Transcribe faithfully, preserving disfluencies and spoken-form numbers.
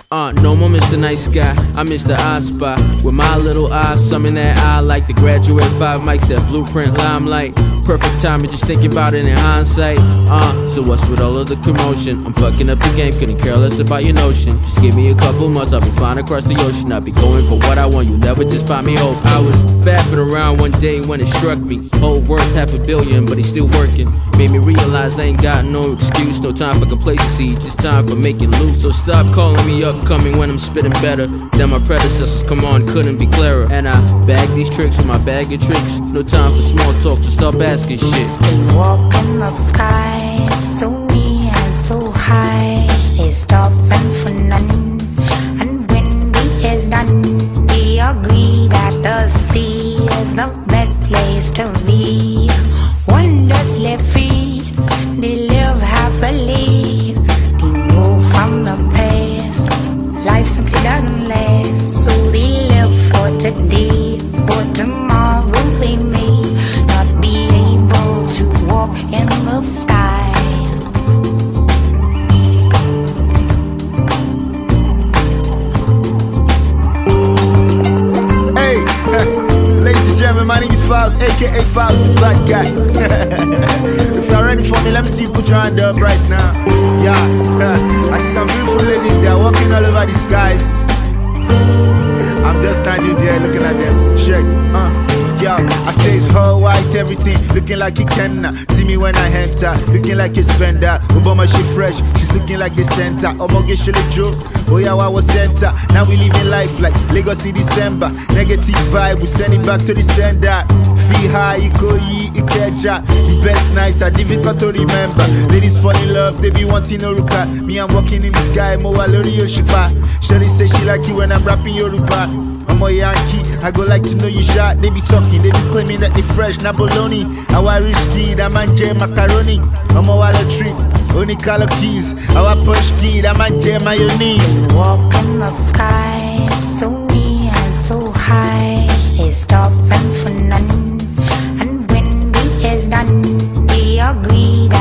Uh, no more Mister Nice Guy, I'm Mister I Spy. With my little eye, something that I like. The graduate five mics, that blueprint limelight. Perfect timing, just thinking about it in hindsight. Uh, so what's with all of the commotion? I'm fucking up the game, couldn't care less about your notion. Just give me a couple months, I'll be flying across the ocean. I'll be going for what I want, you'll never just find me hope. I was faffing around one day when it struck me. Whole worth half a billion, but he's still working. Made me realize I ain't got no excuse, no time for complacency, just time for making loot. So stop calling me upcoming when I'm spitting better than my predecessors, come on, couldn't be clearer. And I bag these tricks with my bag of tricks. No time for small talk, so stop asking shit. They walk in the sky, so near and so high. They stop and for none. And when the is done, they agree that the sea is the best place to be. Wondrously free, they live happily. They know from the past, life simply doesn't last. So they live for today, for tomorrow they may not be able to walk in the skies. Hey, ladies and gentlemen, my name is Files, aka Files the Black Guy. If you're ready for me, let me see you put your hand up right now. Yeah, I see some beautiful ladies, they're walking all over the skies. I'm just standing there looking at them. Check, uh. Yo, I say it's all white, everything looking like it can. See me when I enter, looking like a spender. Obama, she fresh, she's looking like the center. Omoge, she look joke. Oh yeah, I was center. Now we living life like Lagos in December. Negative vibe, we send it back to the sender. Fee high, Ikoyi, Ikeja. The best nights are difficult to remember. Ladies fall in love, they be wanting Yoruba. Me, I'm walking in the sky, Mo Walori Yoshipa. Shorty say she like you when I'm rapping Yoruba. I'm a Yankee, I go like to know you shot. They be talking, they be claiming that they fresh, na bologna. Our rich kid, I'm a jam macaroni. I'm a wallet tree, only color keys. Our push kid, I'm a jam mayonnaise. They walk in the sky, so near and so high. They stop and for none. And when the is done, they agree